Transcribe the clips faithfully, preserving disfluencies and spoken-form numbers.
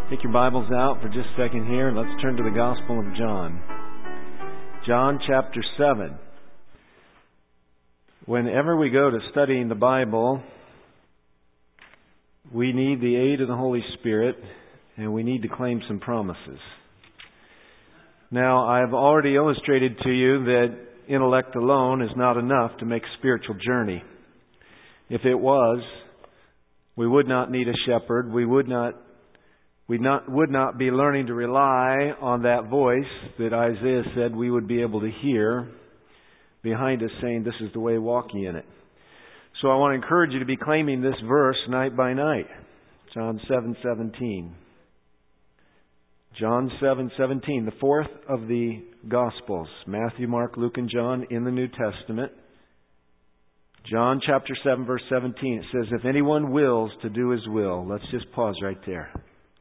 Take your Bibles out for just a second here and let's turn to the Gospel of John. John chapter seven. Whenever we go to studying the Bible, we need the aid of the Holy Spirit and we need to claim some promises. Now, I've already illustrated to you that intellect alone is not enough to make a spiritual journey. If it was, we would not need a shepherd. We would not We not, would not be learning to rely on that voice that Isaiah said we would be able to hear behind us saying, "This is the way, walk ye in it." So I want to encourage you to be claiming this verse night by night. John seven seventeen. John seven seventeen, the fourth of the Gospels. Matthew, Mark, Luke, and John in the New Testament. John chapter seven verse seventeen. It says, "If anyone wills to do His will." Let's just pause right there.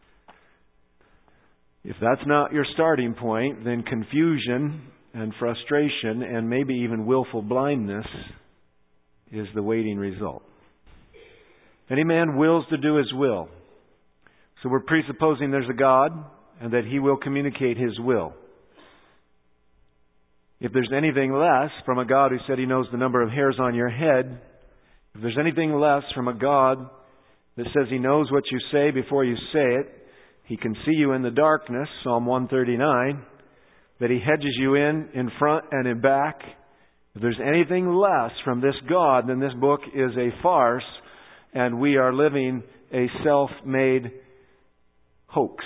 If that's not your starting point, then confusion and frustration and maybe even willful blindness is the waiting result. Any man wills to do His will. So we're presupposing there's a God and that He will communicate His will. If there's anything less from a God who said He knows the number of hairs on your head, if there's anything less from a God that says He knows what you say before you say it, He can see you in the darkness, Psalm one thirty-nine, that He hedges you in, in front and in back. If there's anything less from this God, then this book is a farce and we are living a self-made hoax.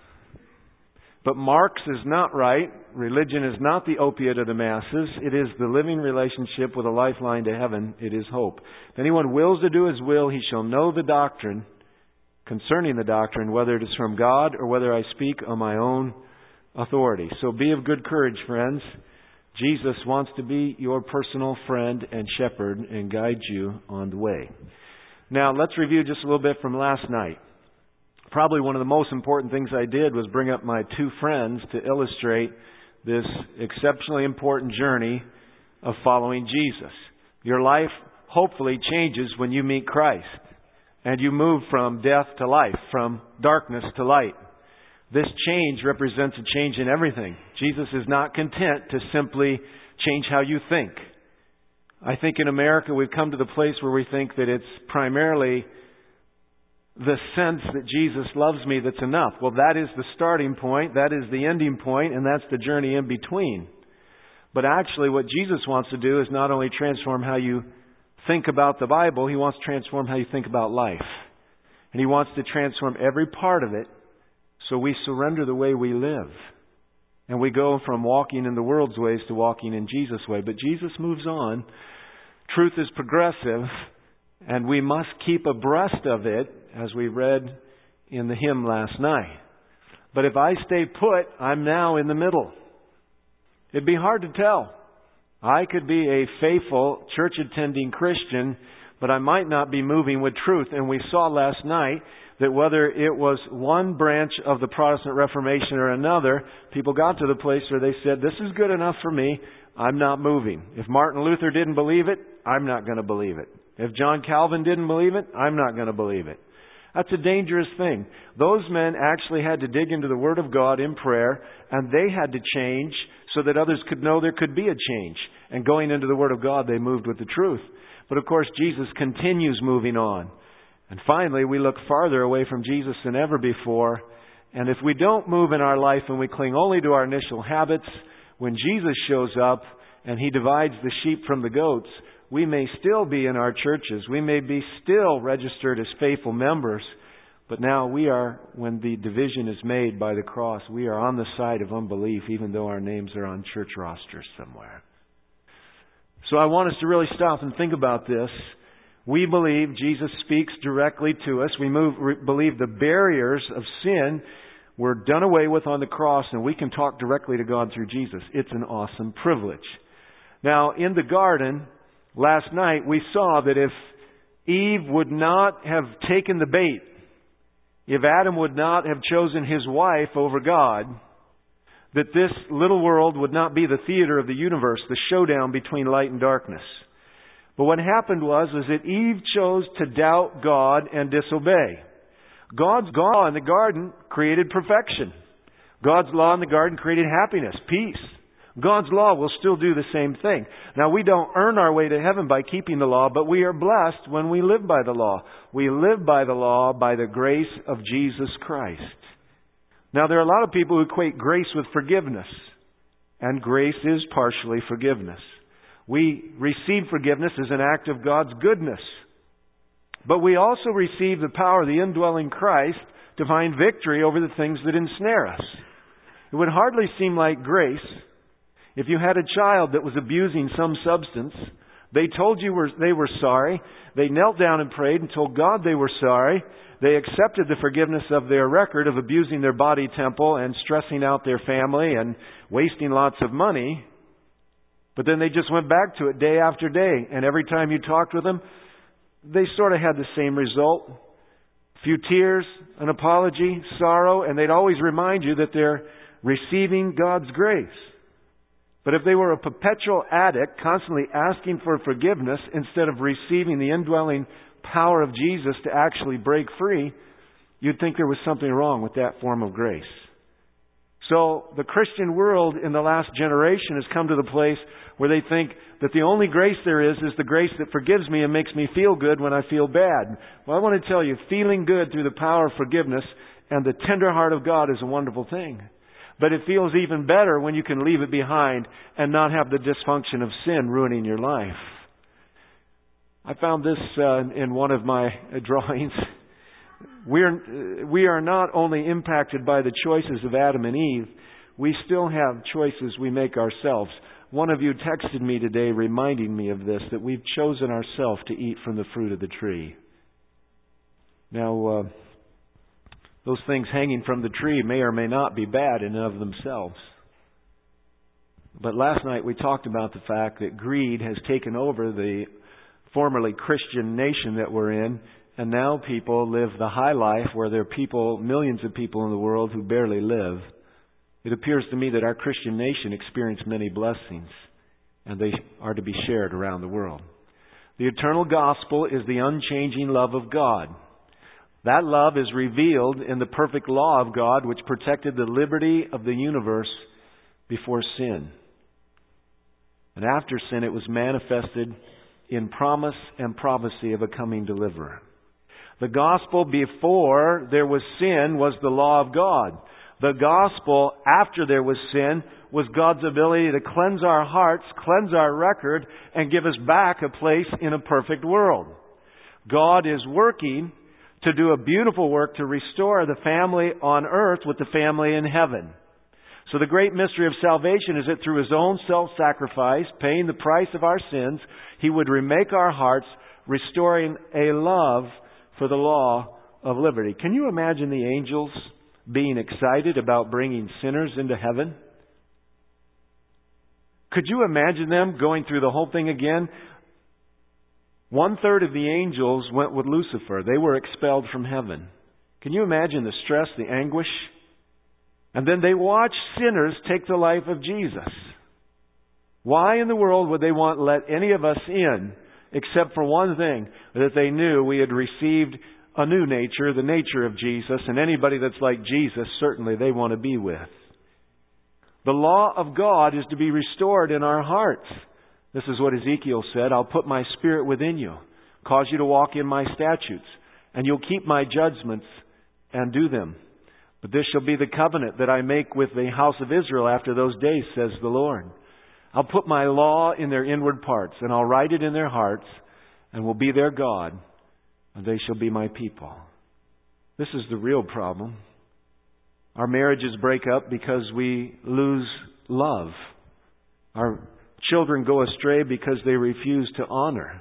But Marx is not right. Religion is not the opiate of the masses. It is the living relationship with a lifeline to heaven. It is hope. If anyone wills to do His will, he shall know the doctrine concerning the doctrine, whether it is from God or whether I speak on my own authority. So be of good courage, friends. Jesus wants to be your personal friend and shepherd and guide you on the way. Now, let's review just a little bit from last night. Probably one of the most important things I did was bring up my two friends to illustrate this exceptionally important journey of following Jesus. Your life hopefully changes when you meet Christ. And you move from death to life, from darkness to light. This change represents a change in everything. Jesus is not content to simply change how you think. I think in America we've come to the place where we think that it's primarily the sense that Jesus loves me that's enough. Well, that is the starting point, that is the ending point, and that's the journey in between. But actually what Jesus wants to do is not only transform how you think about the Bible, He wants to transform how you think about life. And He wants to transform every part of it so we surrender the way we live. And we go from walking in the world's ways to walking in Jesus' way. But Jesus moves on. Truth is progressive, and we must keep abreast of it, as we read in the hymn last night. But if I stay put, I'm now in the middle. It'd be hard to tell. I could be a faithful, church-attending Christian, but I might not be moving with truth. And we saw last night that whether it was one branch of the Protestant Reformation or another, people got to the place where they said, "This is good enough for me. I'm not moving." If Martin Luther didn't believe it, I'm not going to believe it. If John Calvin didn't believe it, I'm not going to believe it. That's a dangerous thing. Those men actually had to dig into the Word of God in prayer, and they had to change so that others could know there could be a change. And going into the Word of God, they moved with the truth. But of course, Jesus continues moving on. And finally, we look farther away from Jesus than ever before. And if we don't move in our life and we cling only to our initial habits, when Jesus shows up and He divides the sheep from the goats, we may still be in our churches. We may be still registered as faithful members. But now we are, when the division is made by the cross, we are on the side of unbelief, even though our names are on church rosters somewhere. So I want us to really stop and think about this. We believe Jesus speaks directly to us. We move, re, believe the barriers of sin were done away with on the cross, and we can talk directly to God through Jesus. It's an awesome privilege. Now, in the garden, last night, we saw that if Eve would not have taken the bait, if Adam would not have chosen his wife over God, that this little world would not be the theater of the universe, the showdown between light and darkness. But what happened was, was that Eve chose to doubt God and disobey. God's law in the garden created perfection. God's law in the garden created happiness, peace. God's law will still do the same thing. Now, we don't earn our way to heaven by keeping the law, but we are blessed when we live by the law. We live by the law by the grace of Jesus Christ. Now, there are a lot of people who equate grace with forgiveness. And grace is partially forgiveness. We receive forgiveness as an act of God's goodness. But we also receive the power of the indwelling Christ to find victory over the things that ensnare us. It would hardly seem like grace if you had a child that was abusing some substance. They told you were, they were sorry. They knelt down and prayed and told God they were sorry. They accepted the forgiveness of their record of abusing their body temple and stressing out their family and wasting lots of money. But then they just went back to it day after day. And every time you talked with them, they sort of had the same result. A few tears, an apology, sorrow, and they'd always remind you that they're receiving God's grace. But if they were a perpetual addict, constantly asking for forgiveness instead of receiving the indwelling power of Jesus to actually break free, you'd think there was something wrong with that form of grace. So the Christian world in the last generation has come to the place where they think that the only grace there is is the grace that forgives me and makes me feel good when I feel bad. Well, I want to tell you, feeling good through the power of forgiveness and the tender heart of God is a wonderful thing. But it feels even better when you can leave it behind and not have the dysfunction of sin ruining your life. I found this uh, in one of my drawings. We're, we are not only impacted by the choices of Adam and Eve, we still have choices we make ourselves. One of you texted me today reminding me of this, that we've chosen ourselves to eat from the fruit of the tree. Now, uh, those things hanging from the tree may or may not be bad in and of themselves. But last night we talked about the fact that greed has taken over the formerly Christian nation that we're in, and now people live the high life where there are people, millions of people in the world who barely live. It appears to me that our Christian nation experienced many blessings, and they are to be shared around the world. The eternal gospel is the unchanging love of God. That love is revealed in the perfect law of God, which protected the liberty of the universe before sin. And after sin, it was manifested in promise and prophecy of a coming deliverer. The gospel before there was sin was the law of God. The gospel after there was sin was God's ability to cleanse our hearts, cleanse our record, and give us back a place in a perfect world. God is working to do a beautiful work to restore the family on earth with the family in heaven. So the great mystery of salvation is that through His own self-sacrifice, paying the price of our sins, He would remake our hearts, restoring a love for the law of liberty. Can you imagine the angels being excited about bringing sinners into heaven? Could you imagine them going through the whole thing again? One third of the angels went with Lucifer. They were expelled from heaven. Can you imagine the stress, the anguish? And then they watched sinners take the life of Jesus. Why in the world would they want to let any of us in, except for one thing, that they knew we had received a new nature, the nature of Jesus, and anybody that's like Jesus, certainly they want to be with. The law of God is to be restored in our hearts. This is what Ezekiel said, I'll put my spirit within you, cause you to walk in my statutes, and you'll keep my judgments and do them. But this shall be the covenant that I make with the house of Israel after those days, says the Lord. I'll put my law in their inward parts, and I'll write it in their hearts, and will be their God, and they shall be my people. This is the real problem. Our marriages break up because we lose love. Our children go astray because they refuse to honor.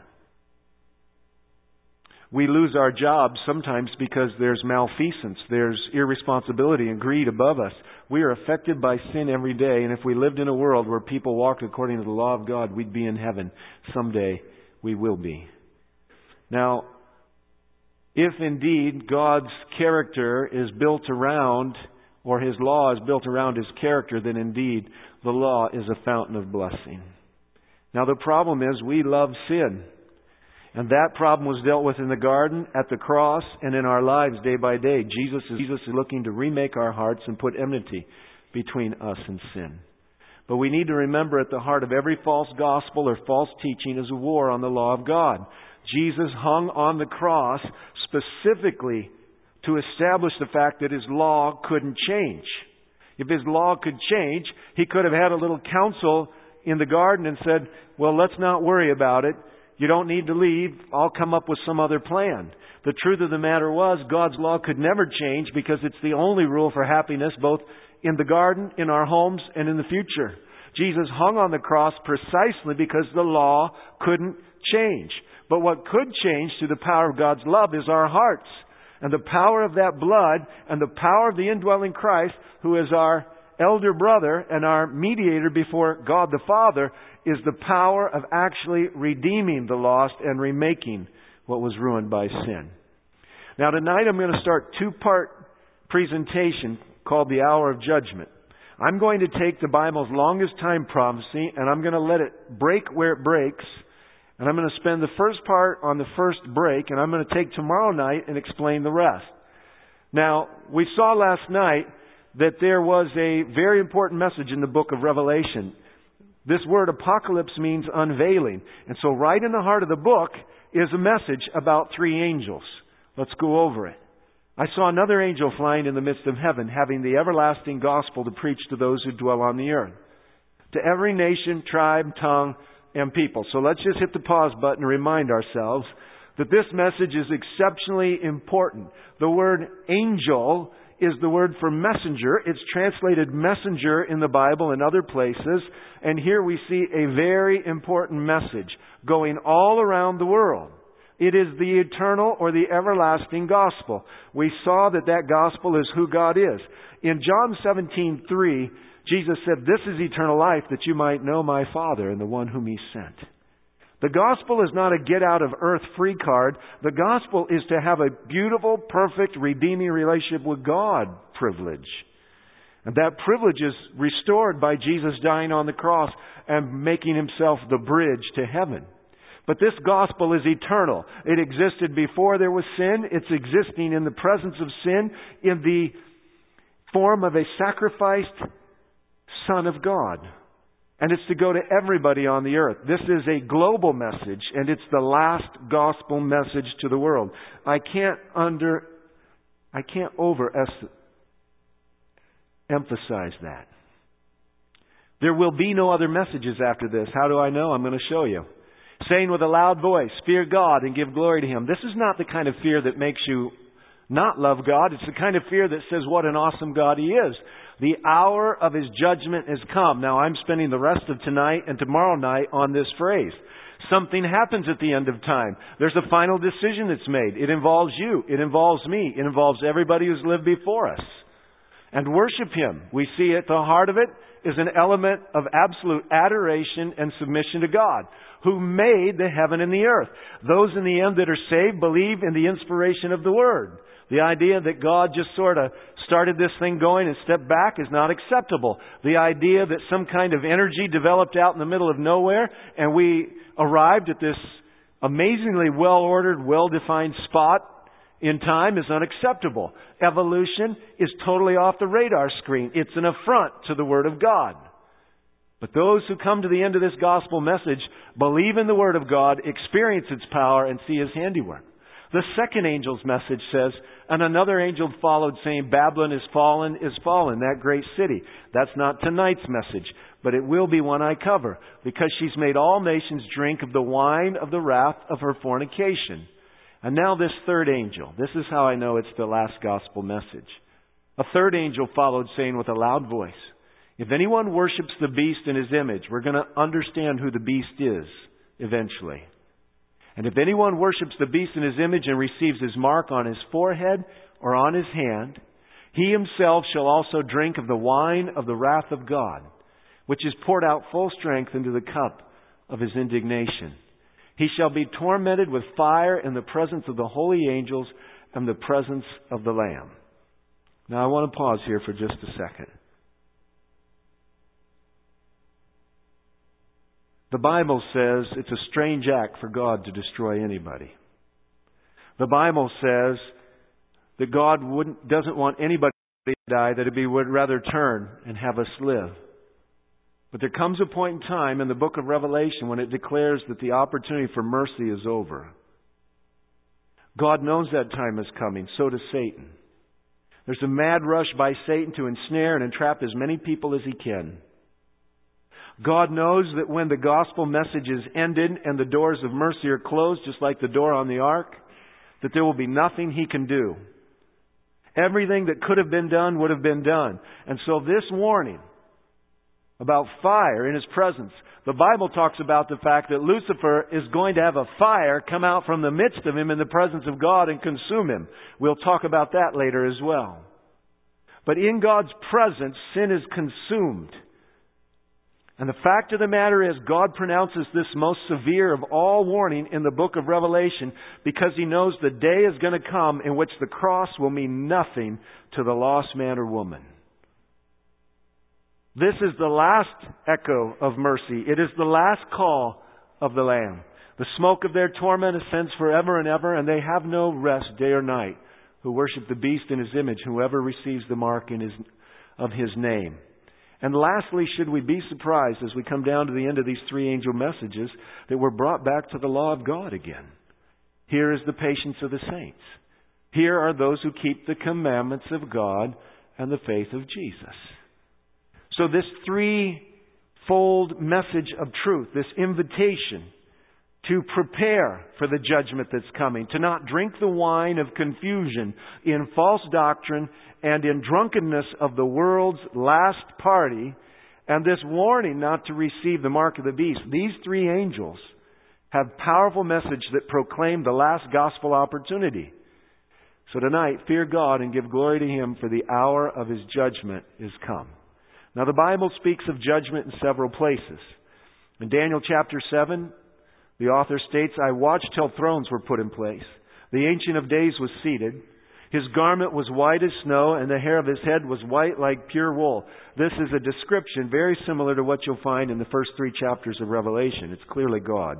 We lose our jobs sometimes because there's malfeasance, there's irresponsibility and greed above us. We are affected by sin every day, and if we lived in a world where people walked according to the law of God, we'd be in heaven. Someday we will be. Now, if indeed God's character is built around, or His law is built around His character, then indeed the law is a fountain of blessing. Now the problem is we love sin. And that problem was dealt with in the garden, at the cross, and in our lives day by day. Jesus is, Jesus is looking to remake our hearts and put enmity between us and sin. But we need to remember, at the heart of every false gospel or false teaching is a war on the law of God. Jesus hung on the cross specifically to establish the fact that His law couldn't change. If His law could change, He could have had a little council in the garden and said, well, let's not worry about it. You don't need to leave. I'll come up with some other plan. The truth of the matter was, God's law could never change because it's the only rule for happiness, both in the garden, in our homes, and in the future. Jesus hung on the cross precisely because the law couldn't change. But what could change through the power of God's love is our hearts. And the power of that blood and the power of the indwelling Christ, who is our elder brother and our mediator before God the Father, is the power of actually redeeming the lost and remaking what was ruined by sin. Now tonight I'm going to start a two-part presentation called The Hour of Judgment. I'm going to take the Bible's longest time prophecy and I'm going to let it break where it breaks. And I'm going to spend the first part on the first break, and I'm going to take tomorrow night and explain the rest. Now, we saw last night that there was a very important message in the book of Revelation. This word apocalypse means unveiling. And so right in the heart of the book is a message about three angels. Let's go over it. I saw another angel flying in the midst of heaven, having the everlasting gospel to preach to those who dwell on the earth, to every nation, tribe, tongue, and people. So let's just hit the pause button and remind ourselves that this message is exceptionally important. The word angel is the word for messenger. It's translated messenger in the Bible and other places. And here we see a very important message going all around the world. It is the eternal or the everlasting gospel. We saw that that gospel is who God is. In John seventeen three, Jesus said, "This is eternal life, that you might know my Father and the one whom He sent." The gospel is not a get-out-of-earth free card. The gospel is to have a beautiful, perfect, redeeming relationship with God privilege. And that privilege is restored by Jesus dying on the cross and making Himself the bridge to heaven. But this gospel is eternal. It existed before there was sin. It's existing in the presence of sin in the form of a sacrificed Son of God. And it's to go to everybody on the earth. This is a global message, and it's the last gospel message to the world. I can't under, I can't over emphasize that. There will be no other messages after this. How do I know? I'm going to show you. Saying with a loud voice, "Fear God and give glory to Him." This is not the kind of fear that makes you not love God. It's the kind of fear that says what an awesome God He is. The hour of His judgment has come. Now, I'm spending the rest of tonight and tomorrow night on this phrase. Something happens at the end of time. There's a final decision that's made. It involves you. It involves me. It involves everybody who's lived before us. And worship Him. We see at the heart of it is an element of absolute adoration and submission to God, who made the heaven and the earth. Those in the end that are saved believe in the inspiration of the Word. The idea that God just sort of started this thing going and stepped back is not acceptable. The idea that some kind of energy developed out in the middle of nowhere and we arrived at this amazingly well-ordered, well-defined spot in time is unacceptable. Evolution is totally off the radar screen. It's an affront to the Word of God. But those who come to the end of this gospel message believe in the Word of God, experience its power, and see His handiwork. The second angel's message says, "And another angel followed, saying, Babylon is fallen, is fallen, that great city." That's not tonight's message, but it will be one I cover, because she's made all nations drink of the wine of the wrath of her fornication. And now this third angel. This is how I know it's the last gospel message. A third angel followed, saying with a loud voice, "If anyone worships the beast in his image," we're going to understand who the beast is eventually. "And if anyone worships the beast in his image and receives his mark on his forehead or on his hand, he himself shall also drink of the wine of the wrath of God, which is poured out full strength into the cup of His indignation. He shall be tormented with fire in the presence of the holy angels and the presence of the Lamb." Now I want to pause here for just a second. The Bible says it's a strange act for God to destroy anybody. The Bible says that God wouldn't, doesn't want anybody to die, that He would rather turn and have us live. But there comes a point in time in the book of Revelation when it declares that the opportunity for mercy is over. God knows that time is coming. So does Satan. There's a mad rush by Satan to ensnare and entrap as many people as he can. God knows that when the gospel message is ended and the doors of mercy are closed, just like the door on the ark, that there will be nothing He can do. Everything that could have been done would have been done. And so this warning about fire in His presence, the Bible talks about the fact that Lucifer is going to have a fire come out from the midst of him in the presence of God and consume him. We'll talk about that later as well. But in God's presence, sin is consumed. And the fact of the matter is, God pronounces this most severe of all warning in the book of Revelation because He knows the day is going to come in which the cross will mean nothing to the lost man or woman. This is the last echo of mercy. It is the last call of the Lamb. The smoke of their torment ascends forever and ever, and they have no rest day or night who worship the beast in His image, whoever receives the mark in his, of His name. And lastly, should we be surprised as we come down to the end of these three angel messages that we're brought back to the law of God again? Here is the patience of the saints. Here are those who keep the commandments of God and the faith of Jesus. So this threefold message of truth, this invitation to prepare for the judgment that's coming, to not drink the wine of confusion in false doctrine and in drunkenness of the world's last party, and this warning not to receive the mark of the beast. These three angels have powerful message that proclaim the last gospel opportunity. So tonight, fear God and give glory to Him, for the hour of His judgment is come. Now the Bible speaks of judgment in several places. In Daniel chapter seven, the author states, I watched till thrones were put in place. The Ancient of Days was seated. His garment was white as snow, and the hair of His head was white like pure wool. This is a description very similar to what you'll find in the first three chapters of Revelation. It's clearly God.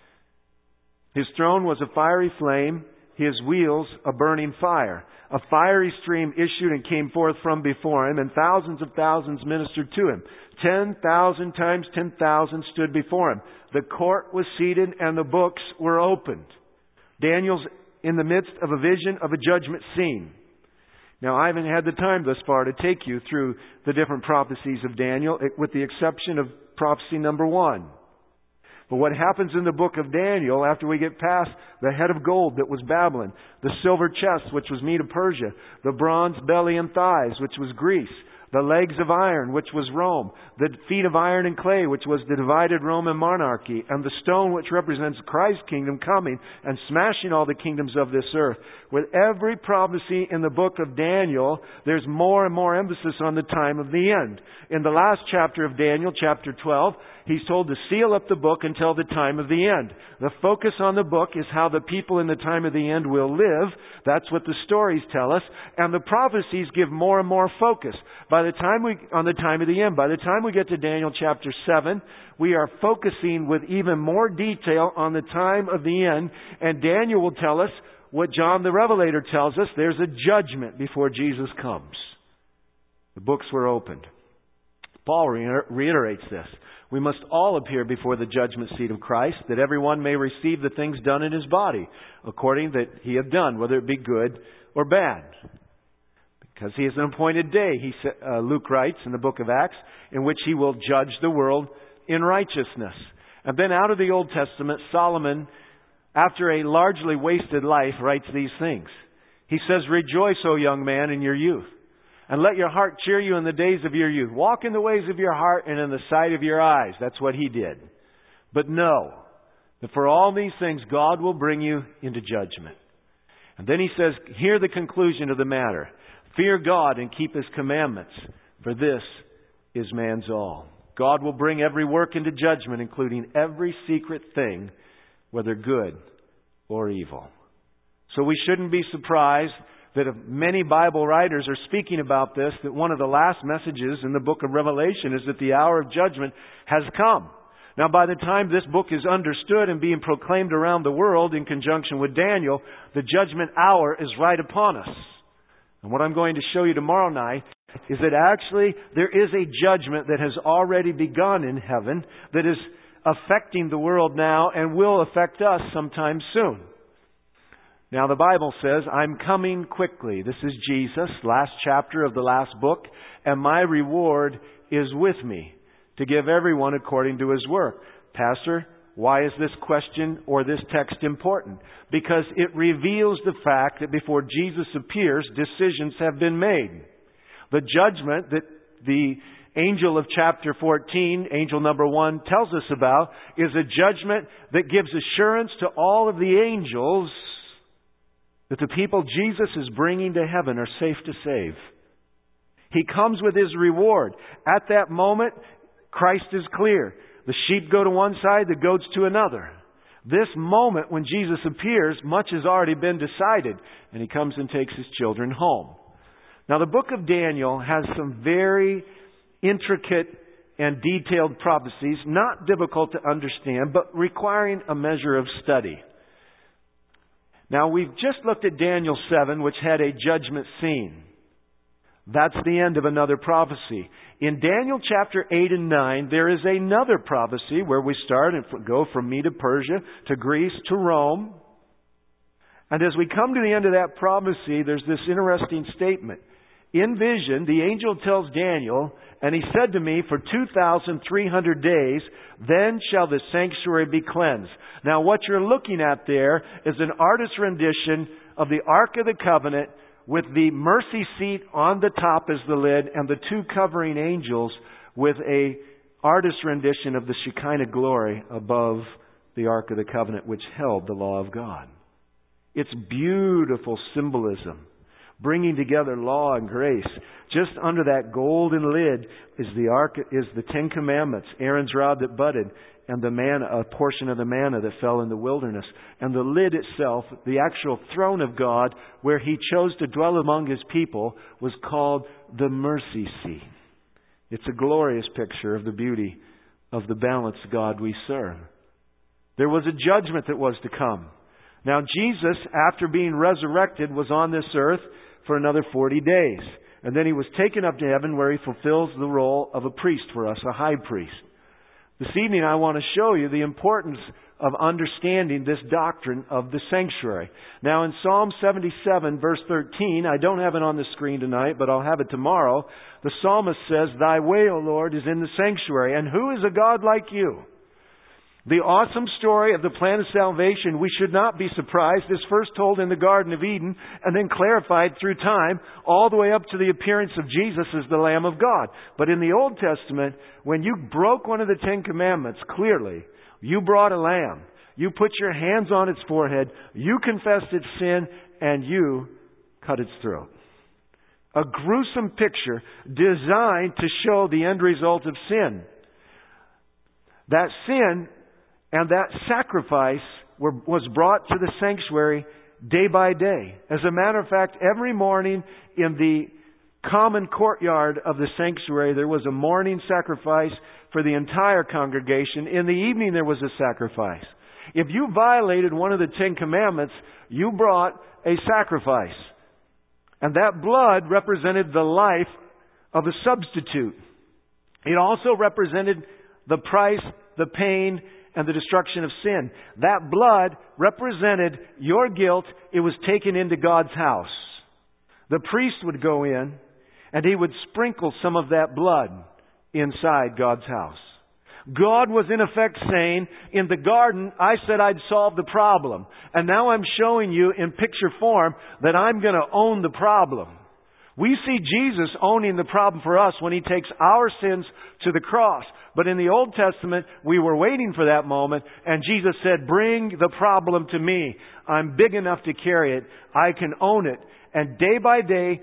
His throne was a fiery flame, His wheels a burning fire. A fiery stream issued and came forth from before Him, and thousands of thousands ministered to Him. Ten thousand times ten thousand stood before Him. The court was seated and the books were opened. Daniel's in the midst of a vision of a judgment scene. Now, I haven't had the time thus far to take you through the different prophecies of Daniel, with the exception of prophecy number one. But what happens in the book of Daniel after we get past the head of gold that was Babylon, the silver chest which was Medo Persia, the bronze belly and thighs which was Greece, the legs of iron which was Rome, the feet of iron and clay which was the divided Roman monarchy, and the stone which represents Christ's kingdom coming and smashing all the kingdoms of this earth. With every prophecy in the book of Daniel, there's more and more emphasis on the time of the end. In the last chapter of Daniel, chapter twelve, He's told to seal up the book until the time of the end. The focus on the book is how the people in the time of the end will live. That's what the stories tell us. And the prophecies give more and more focus. By the time we, on the time of the end, by the time we get to Daniel chapter seven, we are focusing with even more detail on the time of the end. And Daniel will tell us what John the Revelator tells us. There's a judgment before Jesus comes. The books were opened. Paul reiterates this. We must all appear before the judgment seat of Christ, that everyone may receive the things done in his body, according that he have done, whether it be good or bad. Because he has an appointed day, he uh, Luke writes in the book of Acts, in which he will judge the world in righteousness. And then out of the Old Testament, Solomon, after a largely wasted life, writes these things. He says, Rejoice, O young man, in your youth. And let your heart cheer you in the days of your youth. Walk in the ways of your heart and in the sight of your eyes. That's what he did. But know that for all these things, God will bring you into judgment. And then he says, hear the conclusion of the matter. Fear God and keep His commandments, for this is man's all. God will bring every work into judgment, including every secret thing, whether good or evil. So we shouldn't be surprised that many Bible writers are speaking about this, that one of the last messages in the book of Revelation is that the hour of judgment has come. Now, by the time this book is understood and being proclaimed around the world in conjunction with Daniel, the judgment hour is right upon us. And what I'm going to show you tomorrow night is that actually there is a judgment that has already begun in heaven that is affecting the world now and will affect us sometime soon. Now, the Bible says, I'm coming quickly. This is Jesus, last chapter of the last book, and my reward is with me to give everyone according to his work. Pastor, why is this question or this text important? Because it reveals the fact that before Jesus appears, decisions have been made. The judgment that the angel of chapter fourteen, angel number one, tells us about is a judgment that gives assurance to all of the angels that the people Jesus is bringing to heaven are safe to save. He comes with his reward. At that moment, Christ is clear. The sheep go to one side, the goats to another. This moment when Jesus appears, much has already been decided, and he comes and takes his children home. Now, the book of Daniel has some very intricate and detailed prophecies, not difficult to understand, but requiring a measure of study. Now, we've just looked at Daniel seven, which had a judgment scene. That's the end of another prophecy. In Daniel chapter eight and nine, there is another prophecy where we start and go from Media Persia to Greece to Rome. And as we come to the end of that prophecy, there's this interesting statement. In vision, the angel tells Daniel, and he said to me, for two thousand three hundred days, then shall the sanctuary be cleansed. Now, what you're looking at there is an artist's rendition of the Ark of the Covenant with the mercy seat on the top as the lid and the two covering angels with a artist's rendition of the Shekinah glory above the Ark of the Covenant, which held the law of God. It's beautiful symbolism, bringing together law and grace. Just under that golden lid is the ark, is the Ten Commandments, Aaron's rod that budded, and the manna, a portion of the manna that fell in the wilderness. And the lid itself, the actual throne of God, where He chose to dwell among His people, was called the mercy seat. It's a glorious picture of the beauty of the balanced God we serve. There was a judgment that was to come. Now, Jesus, after being resurrected, was on this earth for another forty days. And then He was taken up to heaven, where He fulfills the role of a priest for us, a high priest. This evening I want to show you the importance of understanding this doctrine of the sanctuary. Now in Psalm seventy-seven verse thirteen, I don't have it on the screen tonight, but I'll have it tomorrow. The psalmist says, Thy way, O Lord, is in the sanctuary, and who is a God like you? The awesome story of the plan of salvation, we should not be surprised, is first told in the Garden of Eden and then clarified through time all the way up to the appearance of Jesus as the Lamb of God. But in the Old Testament, when you broke one of the Ten Commandments, clearly, you brought a lamb. You put your hands on its forehead, you confessed its sin, and you cut its throat. A gruesome picture designed to show the end result of sin. That sin and that sacrifice were, was brought to the sanctuary day by day. As a matter of fact, every morning in the common courtyard of the sanctuary, there was a morning sacrifice for the entire congregation. In the evening, there was a sacrifice. If you violated one of the Ten Commandments, you brought a sacrifice. And that blood represented the life of a substitute. It also represented the price, the pain, and the destruction of sin. That blood represented your guilt. It was taken into God's house. The priest would go in and he would sprinkle some of that blood inside God's house. God was in effect saying, in the garden, I said I'd solve the problem. And now I'm showing you in picture form that I'm going to own the problem. We see Jesus owning the problem for us when He takes our sins to the cross. But in the Old Testament, we were waiting for that moment, and Jesus said, bring the problem to me. I'm big enough to carry it. I can own it. And day by day,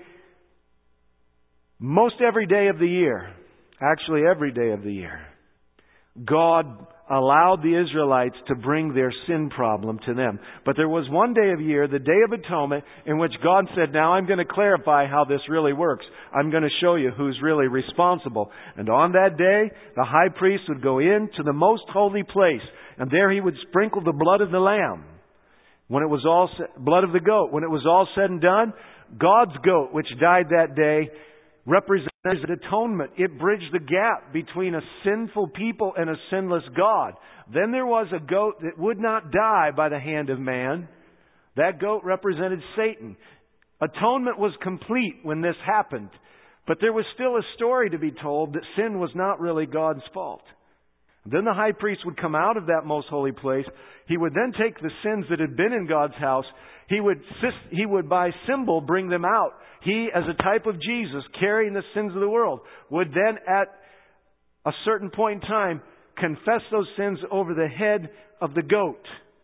most every day of the year, actually every day of the year, God allowed the Israelites to bring their sin problem to them. But there was one day of year, the Day of Atonement, in which God said, now I'm going to clarify how this really works. I'm going to show you who's really responsible. And on that day, the high priest would go into the most holy place, and there he would sprinkle the blood of the lamb. When it was all blood of the goat, when it was all said and done, God's goat, which died that day, represented atonement. It bridged the gap between a sinful people and a sinless God. Then there was a goat that would not die by the hand of man. That goat represented Satan. Atonement was complete when this happened. But there was still a story to be told that sin was not really God's fault. Then the high priest would come out of that most holy place. He would then take the sins that had been in God's house. He would, he would by symbol bring them out. He, as a type of Jesus, carrying the sins of the world, would then at a certain point in time confess those sins over the head of the goat.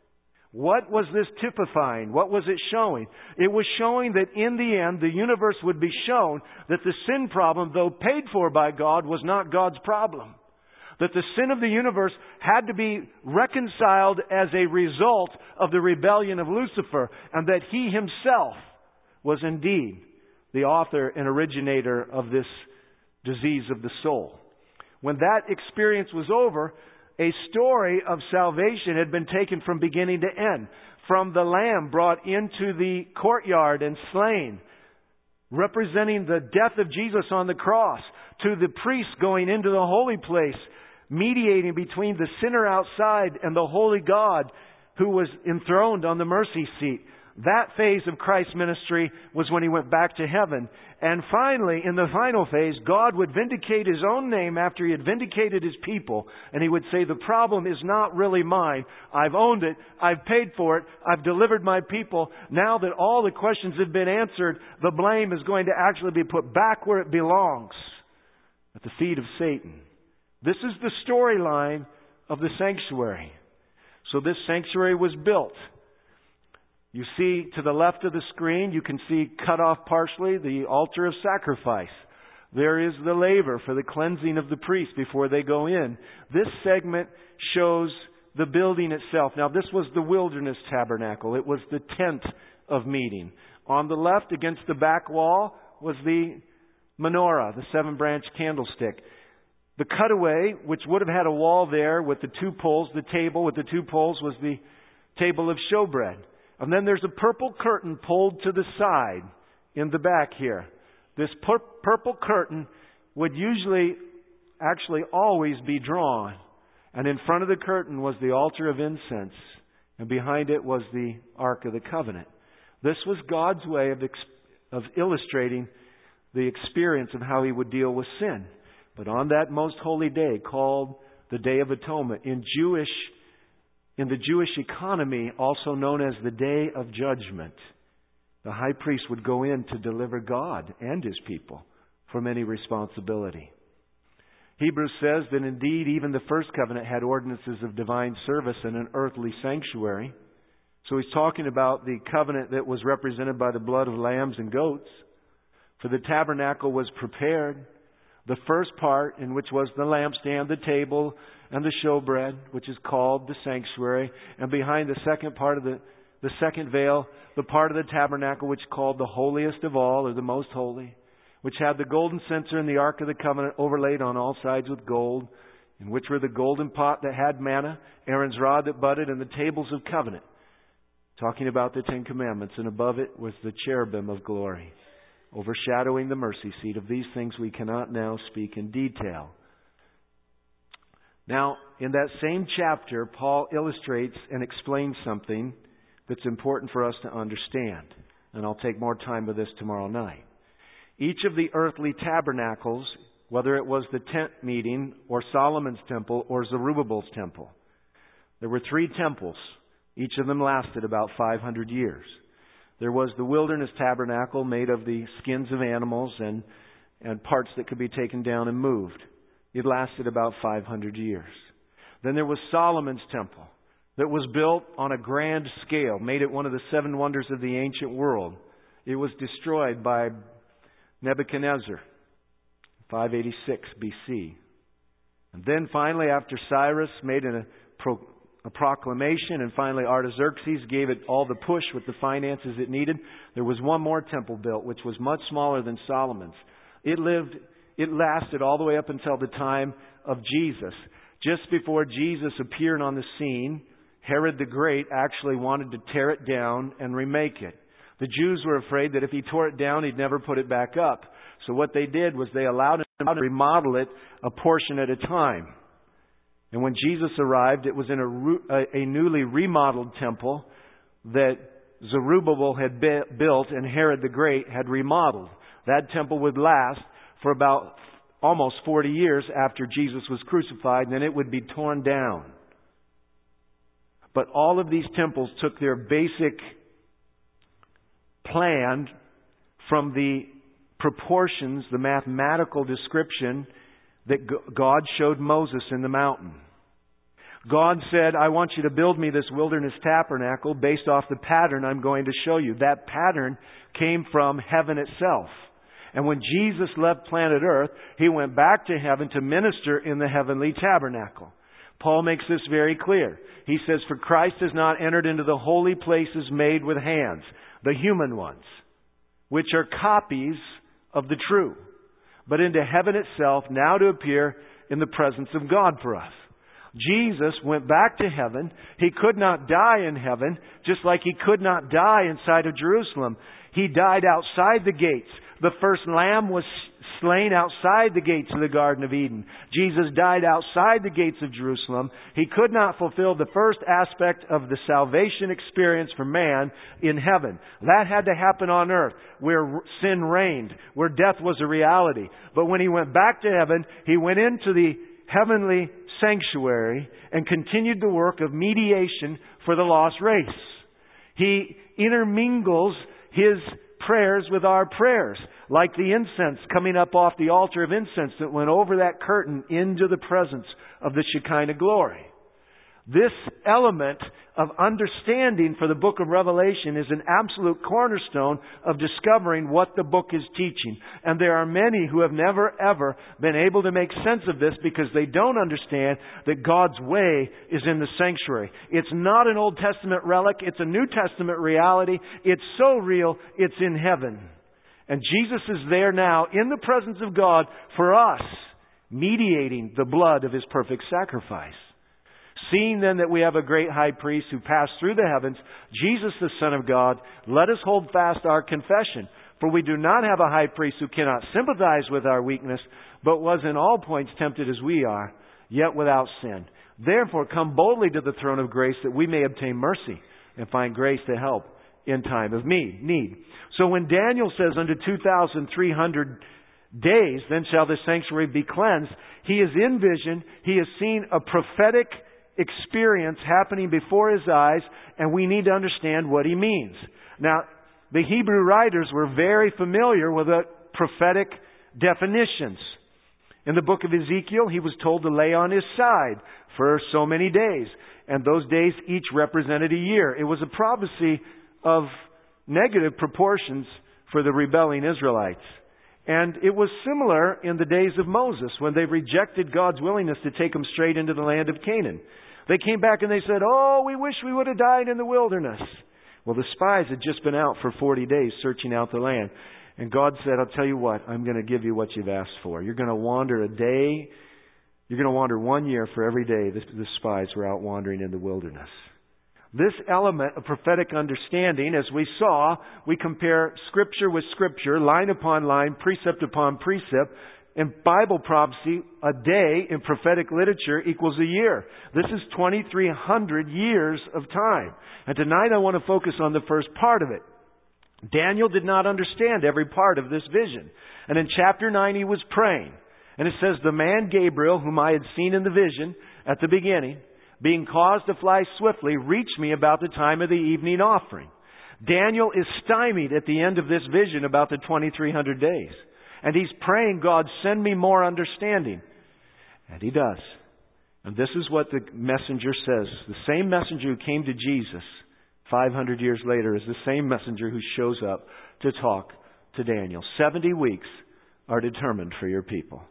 What was this typifying? What was it showing? It was showing that in the end, the universe would be shown that the sin problem, though paid for by God, was not God's problem. That the sin of the universe had to be reconciled as a result of the rebellion of Lucifer, and that he himself was indeed the author and originator of this disease of the soul. When that experience was over, a story of salvation had been taken from beginning to end. From the lamb brought into the courtyard and slain, representing the death of Jesus on the cross, to the priest going into the holy place, mediating between the sinner outside and the holy God who was enthroned on the mercy seat. That phase of Christ's ministry was when He went back to heaven. And finally, in the final phase, God would vindicate His own name after He had vindicated His people. And He would say, the problem is not really mine. I've owned it. I've paid for it. I've delivered my people. Now that all the questions have been answered, the blame is going to actually be put back where it belongs, at the feet of Satan. This is the storyline of the sanctuary. So this sanctuary was built. You see to the left of the screen, you can see cut off partially the altar of sacrifice. There is the laver for the cleansing of the priest before they go in. This segment shows the building itself. Now this was the wilderness tabernacle. It was the tent of meeting. On the left against the back wall was the menorah, the seven branch candlestick. The cutaway, which would have had a wall there with the two poles, the table with the two poles was the table of showbread. And then there's a purple curtain pulled to the side in the back here. This pur- purple curtain would usually, actually always be drawn. And in front of the curtain was the altar of incense. And behind it was the Ark of the Covenant. This was God's way of, ex- of illustrating the experience of how He would deal with sin. But on that most holy day, called the Day of Atonement, in Jewish In the Jewish economy, also known as the Day of Judgment, the high priest would go in to deliver God and His people from any responsibility. Hebrews says that indeed even the first covenant had ordinances of divine service and an earthly sanctuary. So he's talking about the covenant that was represented by the blood of lambs and goats. For the tabernacle was prepared. The first part, in which was the lampstand, the table, and the showbread, which is called the sanctuary. And behind the second part of the, the second veil, the part of the tabernacle which is called the holiest of all, or the most holy, which had the golden censer and the Ark of the Covenant overlaid on all sides with gold, in which were the golden pot that had manna, Aaron's rod that budded, and the tables of covenant, talking about the Ten Commandments. And above it was the cherubim of glory, overshadowing the mercy seat. Of these things we cannot now speak in detail. Now, in that same chapter, Paul illustrates and explains something that's important for us to understand. And I'll take more time with this tomorrow night. Each of the earthly tabernacles, whether it was the tent meeting or Solomon's temple or Zerubbabel's temple, there were three temples. Each of them lasted about five hundred years. There was the wilderness tabernacle made of the skins of animals and, and parts that could be taken down and moved. It lasted about five hundred years. Then there was Solomon's temple that was built on a grand scale, made it one of the seven wonders of the ancient world. It was destroyed by Nebuchadnezzar, five eighty-six B C. And then finally, after Cyrus made a, pro, a proclamation, and finally Artaxerxes gave it all the push with the finances it needed, there was one more temple built, which was much smaller than Solomon's. It lived, it lasted all the way up until the time of Jesus. Just before Jesus appeared on the scene, Herod the Great actually wanted to tear it down and remake it. The Jews were afraid that if he tore it down, he'd never put it back up. So what they did was they allowed him to remodel it a portion at a time. And when Jesus arrived, it was in a, a newly remodeled temple that Zerubbabel had built and Herod the Great had remodeled. That temple would last for about almost forty years after Jesus was crucified, and then it would be torn down. But all of these temples took their basic plan from the proportions, the mathematical description that God showed Moses in the mountain. God said, I want you to build me this wilderness tabernacle based off the pattern I'm going to show you. That pattern came from heaven itself. And when Jesus left planet Earth, He went back to heaven to minister in the heavenly tabernacle. Paul makes this very clear. He says, for Christ has not entered into the holy places made with hands, the human ones, which are copies of the true, but into heaven itself, now to appear in the presence of God for us. Jesus went back to heaven. He could not die in heaven, just like He could not die inside of Jerusalem. He died outside the gates. The first lamb was slain outside the gates of the Garden of Eden. Jesus died outside the gates of Jerusalem. He could not fulfill the first aspect of the salvation experience for man in heaven. That had to happen on earth, where sin reigned, where death was a reality. But when He went back to heaven, He went into the heavenly sanctuary and continued the work of mediation for the lost race. He intermingles His prayers with our prayers, like the incense coming up off the altar of incense that went over that curtain into the presence of the Shekinah glory. This element of understanding for the book of Revelation is an absolute cornerstone of discovering what the book is teaching. And there are many who have never ever been able to make sense of this because they don't understand that God's way is in the sanctuary. It's not an Old Testament relic. It's a New Testament reality. It's so real, it's in heaven. And Jesus is there now in the presence of God for us, mediating the blood of His perfect sacrifice. Seeing then that we have a great high priest who passed through the heavens, Jesus the Son of God, let us hold fast our confession. For we do not have a high priest who cannot sympathize with our weakness, but was in all points tempted as we are, yet without sin. Therefore come boldly to the throne of grace that we may obtain mercy and find grace to help in time of need. So when Daniel says unto two thousand three hundred days, then shall the sanctuary be cleansed, he is in vision, he has seen a prophetic experience happening before his eyes, and we need to understand what he means. Now, the Hebrew writers were very familiar with the prophetic definitions. In the book of Ezekiel, he was told to lay on his side for so many days, and those days each represented a year. It was a prophecy of negative proportions for the rebelling Israelites. And it was similar in the days of Moses when they rejected God's willingness to take them straight into the land of Canaan. They came back and they said, oh, we wish we would have died in the wilderness. Well, the spies had just been out for forty days searching out the land. And God said, I'll tell you what, I'm going to give you what you've asked for. You're going to wander a day. You're going to wander one year for every day the, the spies were out wandering in the wilderness. This element of prophetic understanding, as we saw, we compare Scripture with Scripture, line upon line, precept upon precept. In Bible prophecy, a day in prophetic literature equals a year. This is twenty-three hundred years of time. And tonight I want to focus on the first part of it. Daniel did not understand every part of this vision. And in chapter nine he was praying. And it says, the man Gabriel, whom I had seen in the vision at the beginning, being caused to fly swiftly, reached me about the time of the evening offering. Daniel is stymied at the end of this vision about the twenty-three hundred days. And he's praying, God, send me more understanding. And He does. And this is what the messenger says. The same messenger who came to Jesus five hundred years later is the same messenger who shows up to talk to Daniel. seventy weeks are determined for your people.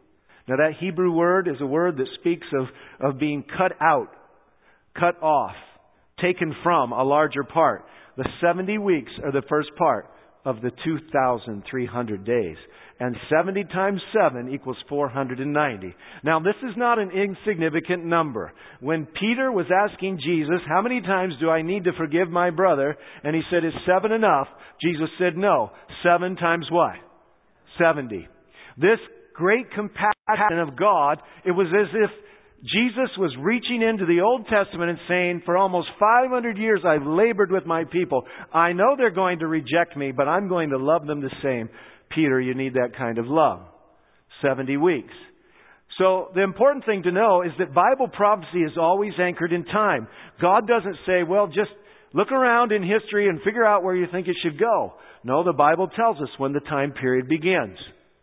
Now that Hebrew word is a word that speaks of, of being cut out, cut off, taken from a larger part. The seventy weeks are the first part of the two thousand three hundred days. And seventy times seven equals four hundred ninety. Now this is not an insignificant number. When Peter was asking Jesus, how many times do I need to forgive my brother? And he said, is seven enough? Jesus said, no. Seven times what? seventy. This great compassion of God, it was as if Jesus was reaching into the Old Testament and saying, for almost five hundred years I've labored with my people. I know they're going to reject me, but I'm going to love them the same. Peter, you need that kind of love. seventy weeks. So the important thing to know is that Bible prophecy is always anchored in time. God doesn't say, well, just look around in history and figure out where you think it should go. No, the Bible tells us when the time period begins.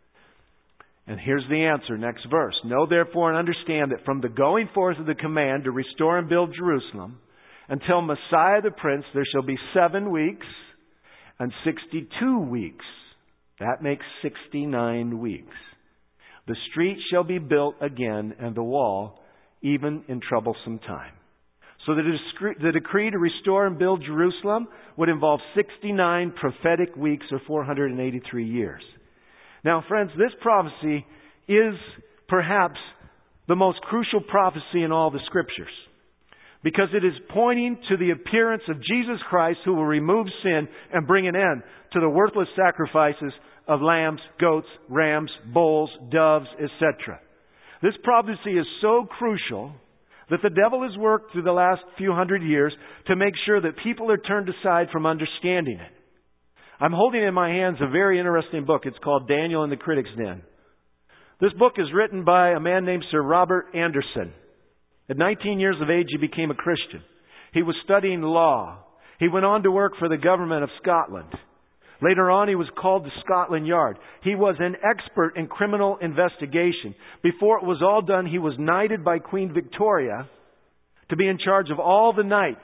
And here's the answer, next verse. Know therefore and understand that from the going forth of the command to restore and build Jerusalem until Messiah the Prince, there shall be seven weeks and sixty-two weeks. That makes sixty-nine weeks. The street shall be built again and the wall, even in troublesome time. So the, discre- the decree to restore and build Jerusalem would involve sixty-nine prophetic weeks or four hundred eighty-three years. Now, friends, this prophecy is perhaps the most crucial prophecy in all the Scriptures, because it is pointing to the appearance of Jesus Christ, who will remove sin and bring an end to the worthless sacrifices of lambs, goats, rams, bulls, doves, et cetera. This prophecy is so crucial that the devil has worked through the last few hundred years to make sure that people are turned aside from understanding it. I'm holding in my hands a very interesting book. It's called Daniel and the Critic's Den. This book is written by a man named Sir Robert Anderson. At nineteen years of age, he became a Christian. He was studying law. He went on to work for the government of Scotland. Later on, he was called to Scotland Yard. He was an expert in criminal investigation. Before it was all done, he was knighted by Queen Victoria to be in charge of all the knights.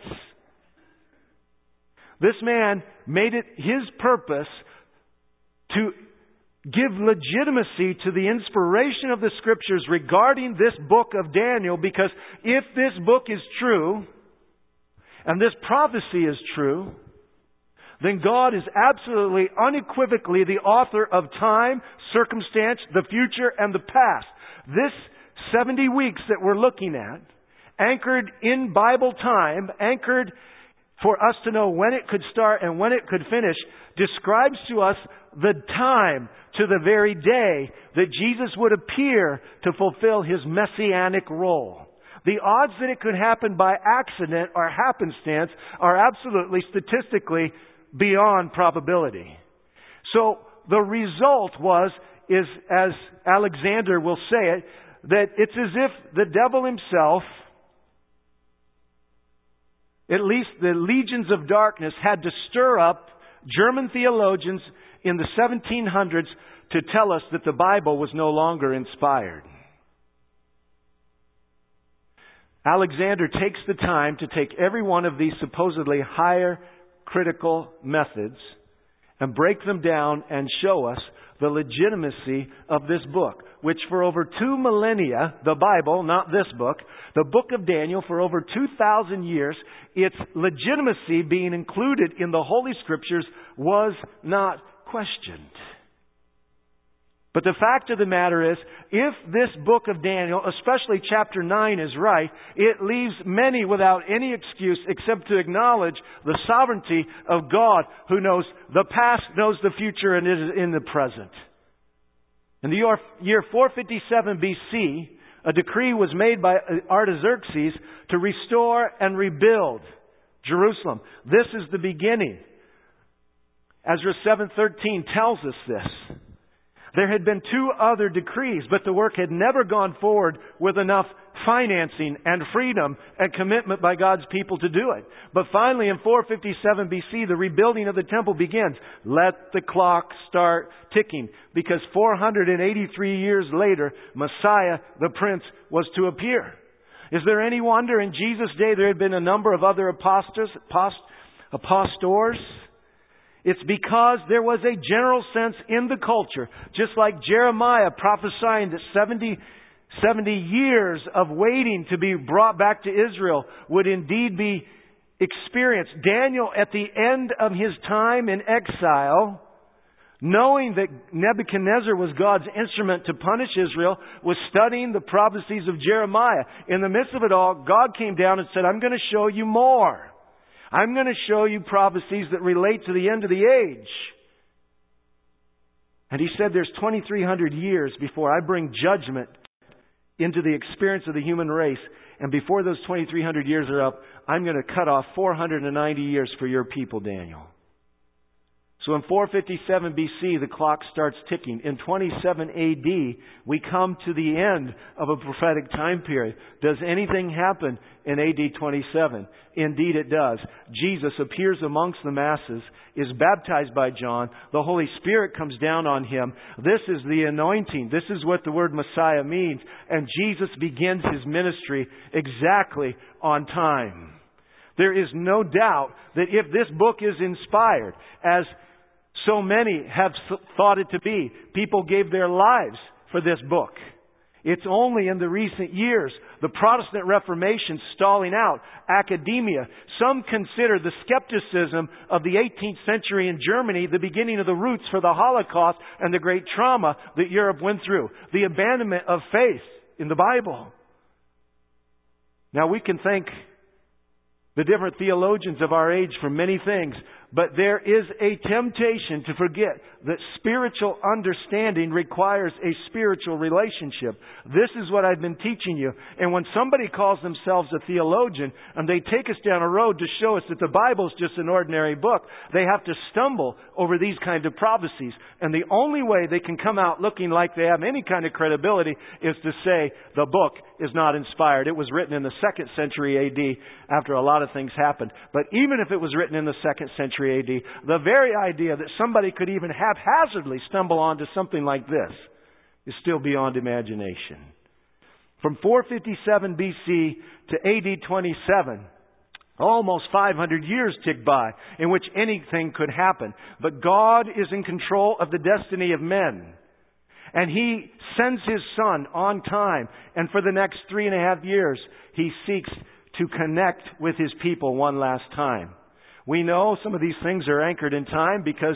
This man made it his purpose to give legitimacy to the inspiration of the Scriptures regarding this book of Daniel, because if this book is true, and this prophecy is true, then God is absolutely, unequivocally the author of time, circumstance, the future, and the past. This seventy weeks that we're looking at, anchored in Bible time, anchored for us to know when it could start and when it could finish, describes to us the time to the very day that Jesus would appear to fulfill His messianic role. The odds that it could happen by accident or happenstance are absolutely statistically beyond probability. So the result was, is as Alexander will say it, that it's as if the devil himself, at least the legions of darkness, had to stir up German theologians in the seventeen hundreds to tell us that the Bible was no longer inspired. Alexander takes the time to take every one of these supposedly higher critical methods and break them down and show us the legitimacy of this book, which for over two millennia, the Bible, not this book, the book of Daniel, for over two thousand years, its legitimacy being included in the Holy Scriptures was not questioned. But the fact of the matter is, if this book of Daniel, especially chapter nine, is right, it leaves many without any excuse except to acknowledge the sovereignty of God, who knows the past, knows the future, and is in the present. In the year four fifty-seven B C, a decree was made by Artaxerxes to restore and rebuild Jerusalem. This is the beginning. Ezra seven thirteen tells us this. There had been two other decrees, but the work had never gone forward with enough financing and freedom and commitment by God's people to do it. But finally, in four fifty-seven B C, the rebuilding of the temple begins. Let the clock start ticking, because four hundred eighty-three years later, Messiah, the Prince, was to appear. Is there any wonder in Jesus' day there had been a number of other apostles, apost, apostors? It's because there was a general sense in the culture, just like Jeremiah prophesying that seventy, seventy years of waiting to be brought back to Israel would indeed be experienced. Daniel, at the end of his time in exile, knowing that Nebuchadnezzar was God's instrument to punish Israel, was studying the prophecies of Jeremiah. In the midst of it all, God came down and said, I'm going to show you more. I'm going to show you prophecies that relate to the end of the age. And he said there's twenty-three hundred years before I bring judgment into the experience of the human race. And before those twenty-three hundred years are up, I'm going to cut off four hundred ninety years for your people, Daniel. So in four fifty-seven B C, the clock starts ticking. In twenty-seven A D, we come to the end of a prophetic time period. Does anything happen in A D twenty-seven? Indeed it does. Jesus appears amongst the masses, is baptized by John. The Holy Spirit comes down on him. This is the anointing. This is what the word Messiah means. And Jesus begins his ministry exactly on time. There is no doubt that if this book is inspired, as so many have thought it to be, people gave their lives for this book. It's only in the recent years, the Protestant Reformation stalling out, academia. Some consider the skepticism of the eighteenth century in Germany the beginning of the roots for the Holocaust and the great trauma that Europe went through. The abandonment of faith in the Bible. Now we can thank the different theologians of our age for many things, but there is a temptation to forget that spiritual understanding requires a spiritual relationship. This is what I've been teaching you. And when somebody calls themselves a theologian and they take us down a road to show us that the Bible is just an ordinary book, they have to stumble over these kind of prophecies. And the only way they can come out looking like they have any kind of credibility is to say the book is not inspired. It was written in the second century A D after a lot of things happened. But even if it was written in the second century A D, the very idea that somebody could even haphazardly stumble onto something like this is still beyond imagination. From four fifty-seven B C to A D twenty-seven, almost five hundred years ticked by in which anything could happen. But God is in control of the destiny of men. And He sends His Son on time. And for the next three and a half years, He seeks to connect with His people one last time. We know some of these things are anchored in time because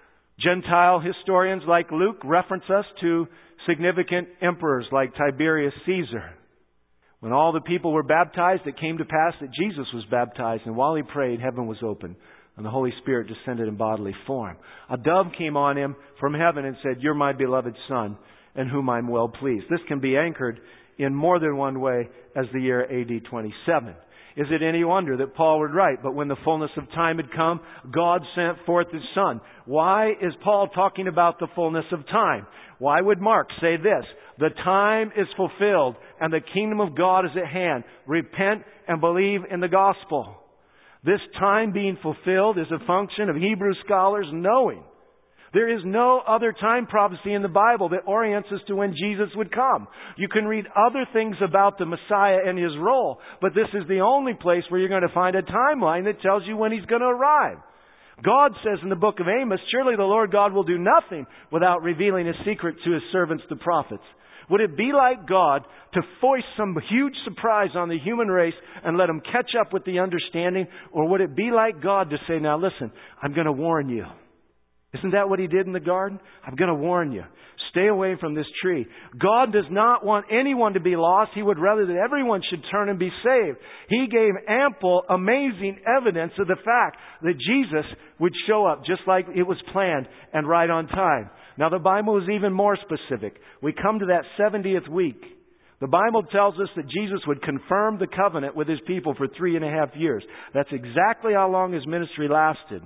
Gentile historians like Luke reference us to significant emperors like Tiberius Caesar. When all the people were baptized, it came to pass that Jesus was baptized. And while He prayed, heaven was open. And the Holy Spirit descended in bodily form. A dove came on Him from heaven and said, "You're my beloved Son, in whom I'm well pleased." This can be anchored in more than one way as the year A D twenty-seven. Is it any wonder that Paul would write, "But when the fullness of time had come, God sent forth His Son"? Why is Paul talking about the fullness of time? Why would Mark say this? "The time is fulfilled and the kingdom of God is at hand. Repent and believe in the gospel." This time being fulfilled is a function of Hebrew scholars knowing there is no other time prophecy in the Bible that orients us to when Jesus would come. You can read other things about the Messiah and His role, but this is the only place where you're going to find a timeline that tells you when He's going to arrive. God says in the book of Amos, "Surely the Lord God will do nothing without revealing His secret to His servants, the prophets." Would it be like God to foist some huge surprise on the human race and let them catch up with the understanding? Or would it be like God to say, "Now listen, I'm going to warn you"? Isn't that what He did in the garden? "I'm going to warn you. Stay away from this tree." God does not want anyone to be lost. He would rather that everyone should turn and be saved. He gave ample, amazing evidence of the fact that Jesus would show up just like it was planned and right on time. Now the Bible is even more specific. We come to that seventieth week. The Bible tells us that Jesus would confirm the covenant with His people for three and a half years. That's exactly how long His ministry lasted.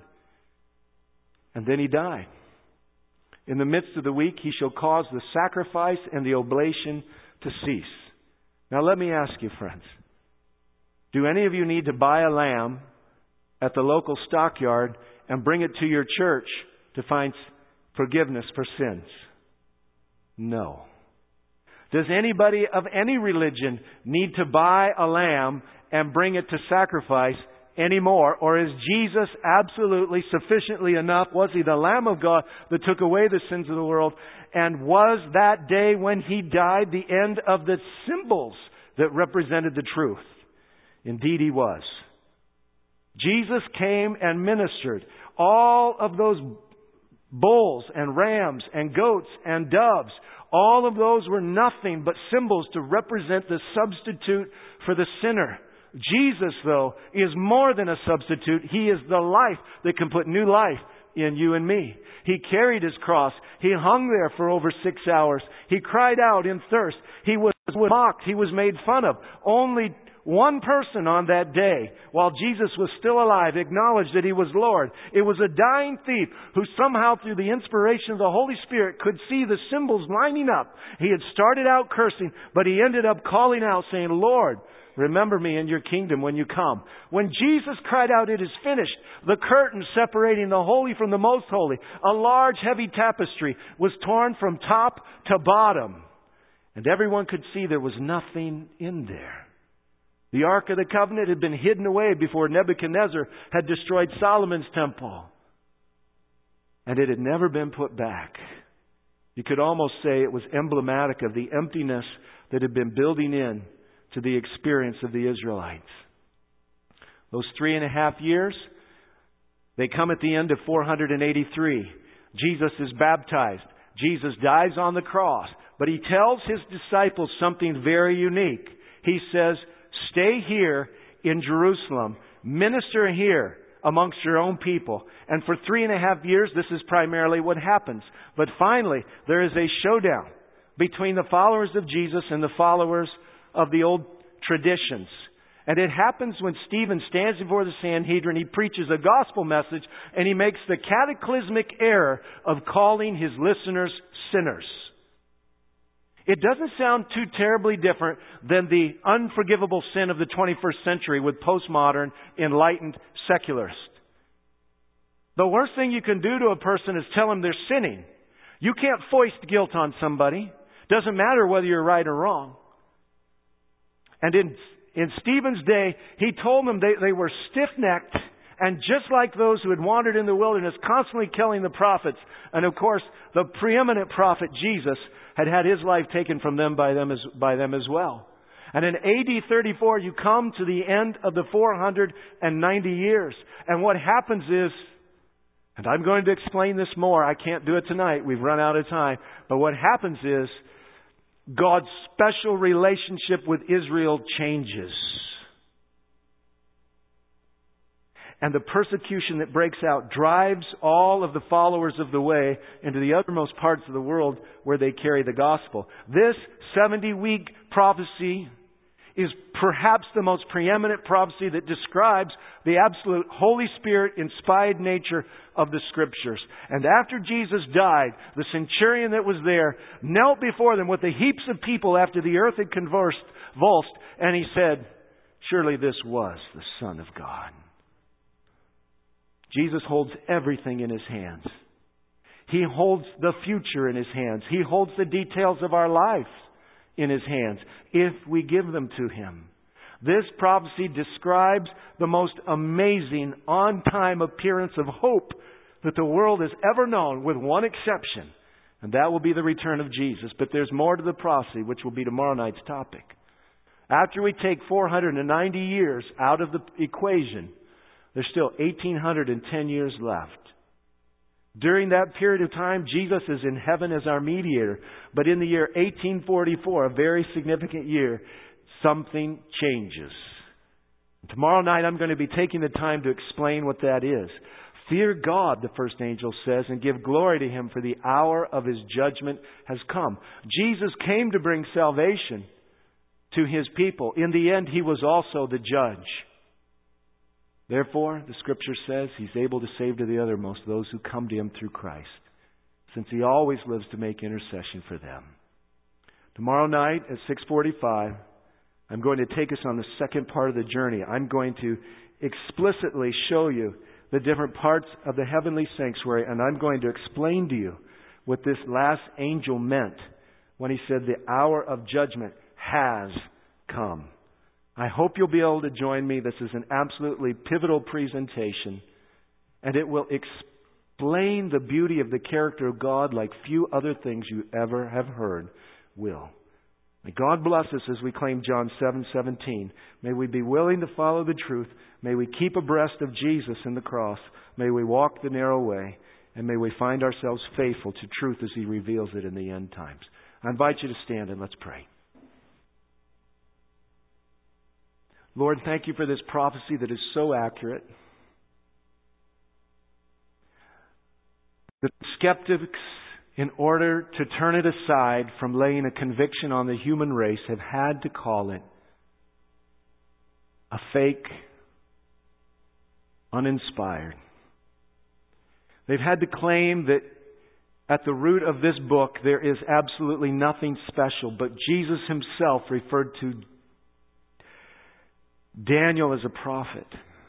And then He died. In the midst of the week, He shall cause the sacrifice and the oblation to cease. Now let me ask you, friends. Do any of you need to buy a lamb at the local stockyard and bring it to your church to find forgiveness for sins? No. Does anybody of any religion need to buy a lamb and bring it to sacrifice anymore? Or is Jesus absolutely sufficiently enough? Was He the Lamb of God that took away the sins of the world? And was that day when He died the end of the symbols that represented the truth? Indeed He was. Jesus came and ministered. All of those bulls and rams and goats and doves, all of those were nothing but symbols to represent the substitute for the sinner. Jesus, though, is more than a substitute. He is the life that can put new life in you and me. He carried His cross. He hung there for over six hours. He cried out in thirst. He was mocked. He was made fun of. Only one person on that day, while Jesus was still alive, acknowledged that He was Lord. It was a dying thief who somehow, through the inspiration of the Holy Spirit, could see the symbols lining up. He had started out cursing, but he ended up calling out, saying, Lord, remember me in your kingdom when you come. When Jesus cried out, it is finished, the curtain separating the holy from the most holy, a large heavy tapestry, was torn from top to bottom. And everyone could see there was nothing in there. The Ark of the Covenant had been hidden away before Nebuchadnezzar had destroyed Solomon's temple. And it had never been put back. You could almost say it was emblematic of the emptiness that had been building in to the experience of the Israelites. Those three and a half years, they come at the end of four hundred eighty-three. Jesus is baptized. Jesus dies on the cross. But He tells His disciples something very unique. He says, stay here in Jerusalem. Minister here amongst your own people. And for three and a half years, this is primarily what happens. But finally, there is a showdown between the followers of Jesus and the followers of the old traditions. And it happens when Stephen stands before the Sanhedrin, he preaches a gospel message, and he makes the cataclysmic error of calling his listeners sinners. It doesn't sound too terribly different than the unforgivable sin of the twenty-first century with postmodern, enlightened secularists. The worst thing you can do to a person is tell them they're sinning. You can't foist guilt on somebody. Doesn't matter whether you're right or wrong. And in, in Stephen's day, he told them they, they were stiff-necked and just like those who had wandered in the wilderness, constantly killing the prophets. And of course, the preeminent prophet Jesus had had his life taken from them by them as, by them as well. And in A D thirty-four, you come to the end of the four hundred ninety years. And what happens is, and I'm going to explain this more. I can't do it tonight. We've run out of time. But what happens is, God's special relationship with Israel changes. And the persecution that breaks out drives all of the followers of the way into the uttermost parts of the world where they carry the gospel. This seventy-week prophecy is perhaps the most preeminent prophecy that describes the absolute Holy Spirit-inspired nature of the Scriptures. And after Jesus died, the centurion that was there knelt before them with the heaps of people after the earth had convulsed, and he said, surely this was the Son of God. Jesus holds everything in His hands. He holds the future in His hands. He holds the details of our life in His hands if we give them to Him. This prophecy describes the most amazing on-time appearance of hope that the world has ever known, with one exception, and that will be the return of Jesus. But there's more to the prophecy, which will be tomorrow night's topic. After we take four hundred ninety years out of the equation, there's still one thousand eight hundred ten years left. During that period of time, Jesus is in heaven as our mediator. But in the year eighteen forty-four, a very significant year, something changes. Tomorrow night I'm going to be taking the time to explain what that is. Fear God, the first angel says, and give glory to Him, for the hour of His judgment has come. Jesus came to bring salvation to His people. In the end, He was also the judge. Therefore, the Scripture says He's able to save to the uttermost those who come to Him through Christ, since He always lives to make intercession for them. Tomorrow night at six forty-five, I'm going to take us on the second part of the journey. I'm going to explicitly show you the different parts of the heavenly sanctuary, and I'm going to explain to you what this last angel meant when he said the hour of judgment has come. I hope you'll be able to join me. This is an absolutely pivotal presentation, and it will explain the beauty of the character of God like few other things you ever have heard will. May God bless us as we claim John seven seventeen. May we be willing to follow the truth. May we keep abreast of Jesus and the cross. May we walk the narrow way. And may we find ourselves faithful to truth as He reveals it in the end times. I invite you to stand and let's pray. Lord, thank you for this prophecy that is so accurate. The skeptics, in order to turn it aside from laying a conviction on the human race, have had to call it a fake, uninspired. They've had to claim that at the root of this book there is absolutely nothing special, but Jesus Himself referred to Daniel as a prophet.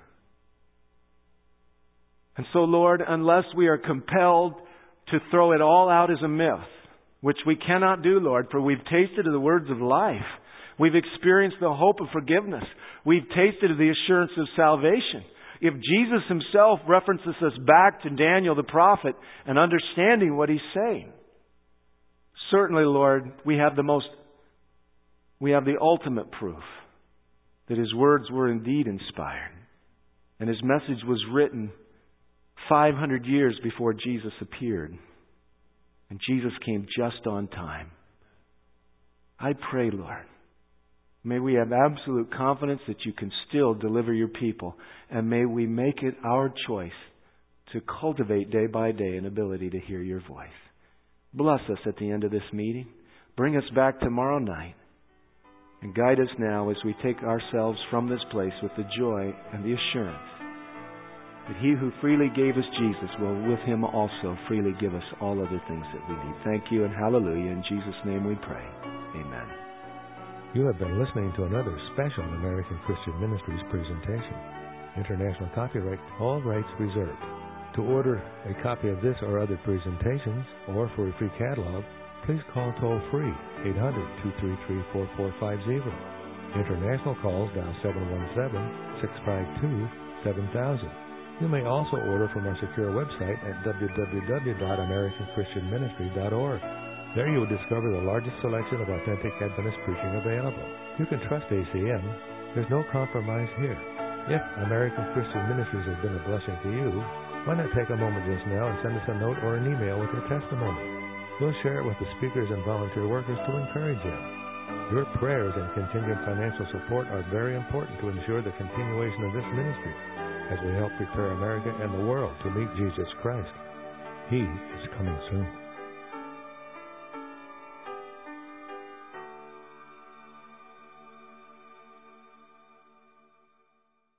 And so, Lord, unless we are compelled to throw it all out as a myth, which we cannot do, Lord, for we've tasted of the words of life. We've experienced the hope of forgiveness. We've tasted of the assurance of salvation. If Jesus Himself references us back to Daniel the prophet and understanding what he's saying, certainly, Lord, we have the most, we have the ultimate proof that His words were indeed inspired. And His message was written five hundred years before Jesus appeared. And Jesus came just on time. I pray, Lord, may we have absolute confidence that You can still deliver Your people. And may we make it our choice to cultivate day by day an ability to hear Your voice. Bless us at the end of this meeting. Bring us back tomorrow night. And guide us now as we take ourselves from this place with the joy and the assurance that He who freely gave us Jesus will with Him also freely give us all other things that we need. Thank You and hallelujah. In Jesus' name we pray. Amen. You have been listening to another special American Christian Ministries presentation. International copyright, all rights reserved. To order a copy of this or other presentations, or for a free catalog, please call toll-free eight hundred, two three three, four four five zero. International calls dial seven one seven, six five two, seven thousand. You may also order from our secure website at w w w dot american christian ministry dot org. There you will discover the largest selection of authentic Adventist preaching available. You can trust A C M. There's no compromise here. If American Christian Ministries has been a blessing to you, why not take a moment just now and send us a note or an email with your testimony? We'll share it with the speakers and volunteer workers to encourage you. Your prayers and contingent financial support are very important to ensure the continuation of this ministry as we help prepare America and the world to meet Jesus Christ. He is coming soon.